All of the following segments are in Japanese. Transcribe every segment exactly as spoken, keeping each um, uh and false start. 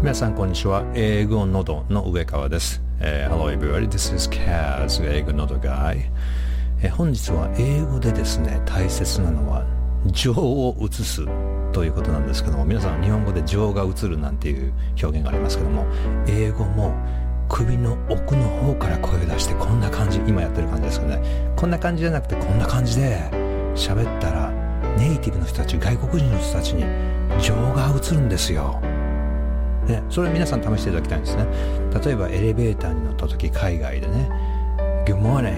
皆さんこんにちは。英語のどの上川です。えー、Hello everybody, this is Kaz 英語のど guy、えー、本日は英語でですね、大切なのは情を移すということなんですけども、皆さん日本語で情が移るなんていう表現がありますけども、英語も首の奥の方から声を出してこんな感じ、今やってる感じですけどね、こんな感じじゃなくてこんな感じで喋ったらネイティブの人たち、外国人の人たちに情が移るんですよ。ね、それを皆さん試していただきたいんですね。例えばエレベーターに乗った時、海外でね Good morning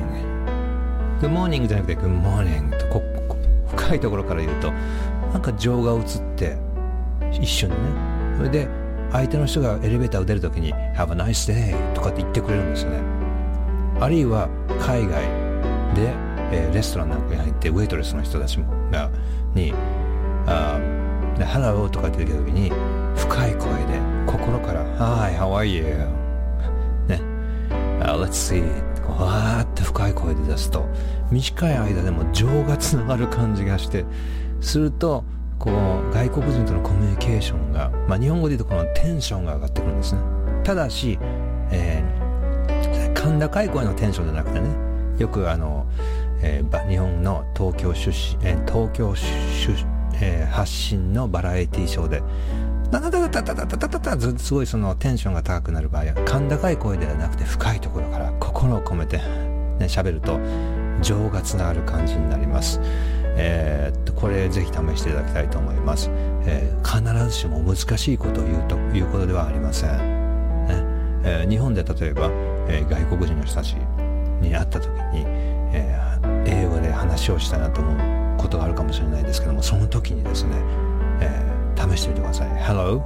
Good morning じゃなくて Good morning とここ深いところから言うとなんか情が移って一緒にね、それで相手の人がエレベーターを出る時に Have a nice day とかって言ってくれるんですよね。あるいは海外で、えー、レストランなんかに入ってウェイトレスの人たちがにあHello とかって言った時に深い声で心から Hi, how are you? ね、uh, Let's see わーって深い声で出すと短い間でも情がつながる感じがして、するとこう外国人とのコミュニケーションが、まあ、日本語で言うとこのテンションが上がってくるんですね。ただし、えー、甲高い声のテンションじゃなくてね、よくあの、えー、日本の東京出身、えー、東京出身えー、発信のバラエティショーでタタタタタタタタタタタすごいそのテンションが高くなる場合は甲高い声ではなくて深いところから心を込めてね喋ると情がつながる感じになります。えー、っとこれぜひ試していただきたいと思います。えー、必ずしも難しいことを言うということではありません、ねえー、日本で例えば、えー、外国人の人たちに会った時に、えー、英語で話をしたいなと思うことがあるかもしれないですけども、その時にですね、えー、試してみてください。 Hello,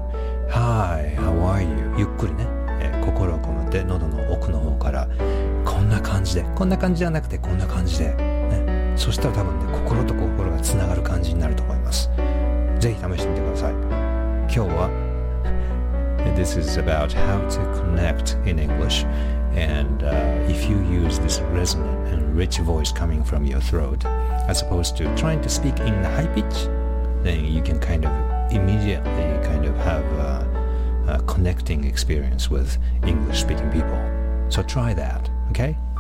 Hi, how are you? ゆっくりね、えー、心を込めて喉の奥の方からこんな感じで、こんな感じじゃなくてこんな感じで、ね、そしたら多分ね心と心がつながる感じになると思います。ぜひ試してみてください。今日はThis is about how to connect in English, and uh, if you use this resonant and rich voice coming from your throat as opposed to trying to speak in the high pitch, then you can kind of immediately kind of have a, a connecting experience with English speaking people. So try that, okay?